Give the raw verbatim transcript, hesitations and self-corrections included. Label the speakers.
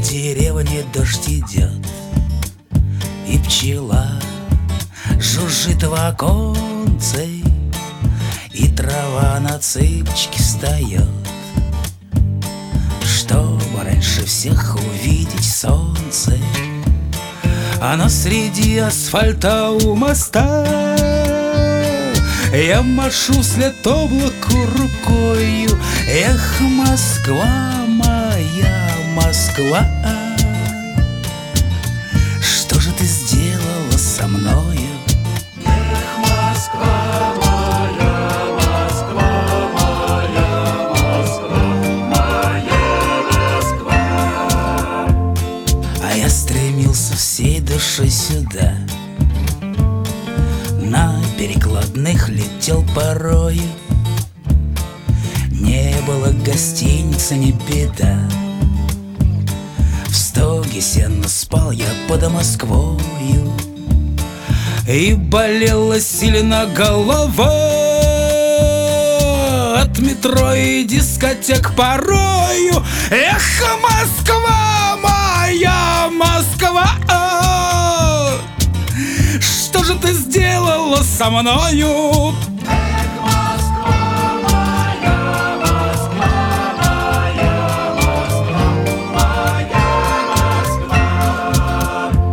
Speaker 1: деревне дождь идет, и пчела жужжит в оконце, и трава на цыпочки встает, чтобы раньше всех увидеть солнце. Оно среди асфальта у моста. Я машу вслед облаку рукою. Эх, Москва, моя Москва, что же ты сделала со мною?
Speaker 2: Эх, Москва, моя Москва, моя Москва, моя Москва.
Speaker 1: А я стремился всей душой сюда, на перекладных летел порою. Не было гостиницы, не беда, в стоге сено спал я под Москвою. И болела сильно голова от метро и дискотек порою. Эх, Москва, моя Москва, что же ты сделала со мною?